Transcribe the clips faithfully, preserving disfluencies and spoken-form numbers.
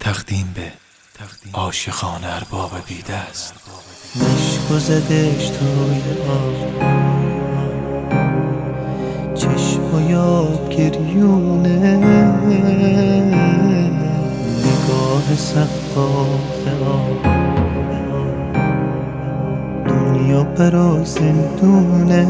تقدیم به عاشقان ارباب بیدست. مشک و زدش توی آب، چشم و یاب گریونه، نگاه سقاف آب، دنیا برا زندونه.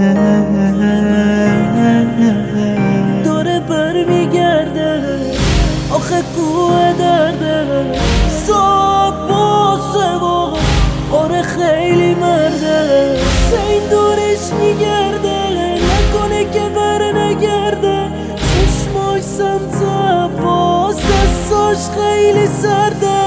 داره بر میگرده آخه کوه درده، صاحب باسه و آره خیلی مرده. سین دورش میگرده نکنه که بر نگرده، چشماش سمت عباس، دستاش خیلی سرده.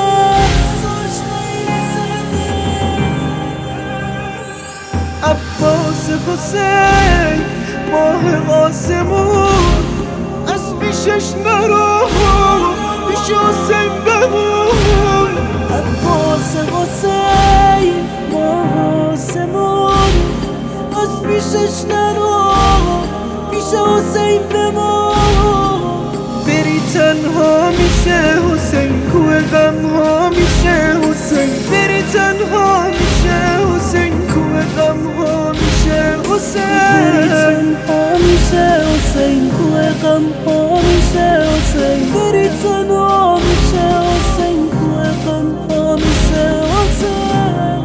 عباس حسین ماه آسمون، از پیشش نرو پیش حسین بمون. عباس حسین ماه آسمون، از پیشش نرو پیش حسین بمون. بری تنها میشه حسین، کوه غم ها میشه حسین. بری تنها میشه حسین، کوه غم ها میشه حسین. بری تنها میشه حسین، کوه غم ها میشه حسین. بری تنها میشه حسین، کوه غم ها میشه حسین.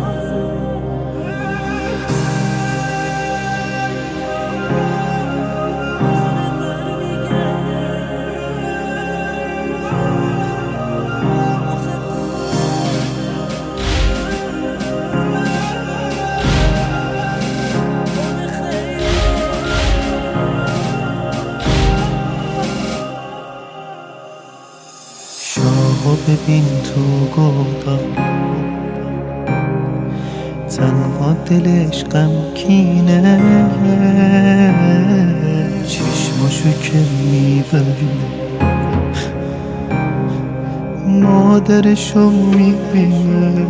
شاهو ببین تو گودال، تنها دلش غمگینه، چشماشو که میبرینه مادرشو میبینه.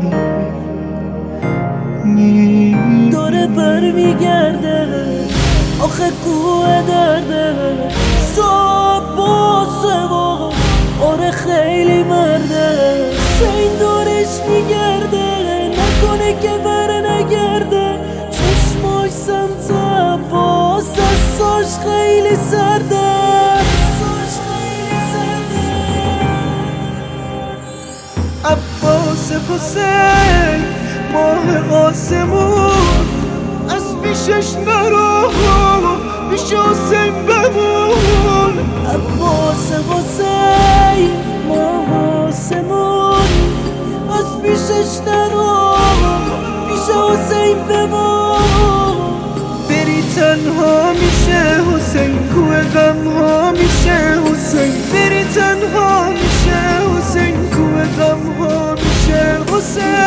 داره بر میگرده آخه کوه درده، صاحب باسه و آره خیلی مرده. سین دورش میگرده نکنه که بر نگرده، چشماش سمت عباس، دستاش خیلی سرده. عباس حسین ماه آسمون، از پیشش نرو پیش حسین بمون. عباس حسین ماه آسمون، از پیشش نرو پیش حسین بمون. بری تنها میشه حسین، کوه غم ها میشه حسین. بری تنها میشه حسین، کوه غم ها میشه حسین.